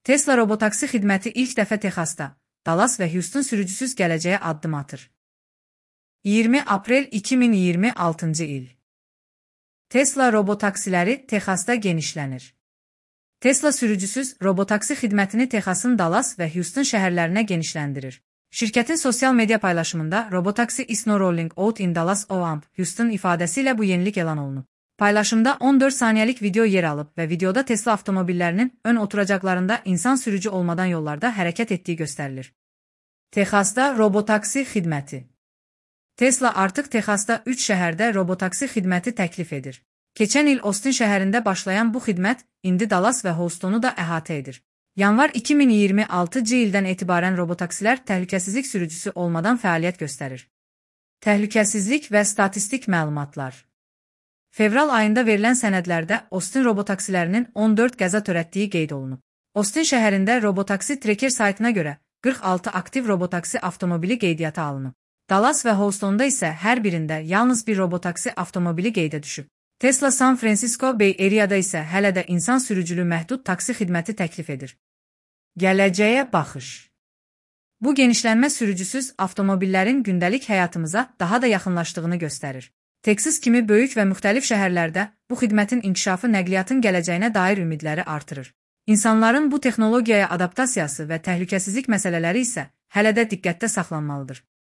Tesla robotaksi xidməti ilk dəfə Texasda, Dallas və Houston sürücüsüz gələcəyə addım atır. 20 aprel 2026-cı il. Tesla robotaksiləri Texasda genişlənir. Tesla sürücüsüz robotaksi xidmətini Texasın Dallas və Houston şəhərlərinə genişləndirir. Şirkətin sosial media paylaşımında robotaksi is no rolling out in Dallas or Houston ifadəsi ilə bu yenilik elan olunub. Paylaşımda 14 saniyəlik video yer alıb və videoda Tesla avtomobillərinin ön oturacaqlarında insan sürücü olmadan yollarda hərəkət etdiyi göstərilir. Texasda robotaksi xidməti. Tesla artıq Texasda 3 şəhərdə robotaksi xidməti təklif edir. Keçən il Austin şəhərində başlayan bu xidmət indi Dallas və Houstonu da əhatə edir. Yanvar 2026-cı ildən etibarən robotaksilər təhlükəsizlik sürücüsü olmadan fəaliyyət göstərir. Təhlükəsizlik və statistik məlumatlar. Fevral ayında verilən sənədlərdə Austin robotaksilərinin 14 qəza törətdiyi qeyd olunub. Austin şəhərində robotaksi Tracker saytına görə 46 aktiv robotaksi avtomobili qeydiyyata alınıb. Dallas və Houstonda isə hər birində yalnız bir robotaksi avtomobili qeydə düşüb. Tesla San Francisco Bay Area'da isə hələ də insan sürücülü məhdud taksi xidməti təklif edir. Gələcəyə baxış. Bu genişlənmə sürücüsüz avtomobillərin gündəlik həyatımıza daha da yaxınlaşdığını göstərir. Texas kimi böyük və müxtəlif şəhərlərdə bu xidmətin inkişafı nəqliyyatın gələcəyinə dair ümidləri artırır. İnsanların bu texnologiyaya adaptasiyası və təhlükəsizlik məsələləri isə hələ də diqqətdə saxlanmalıdır.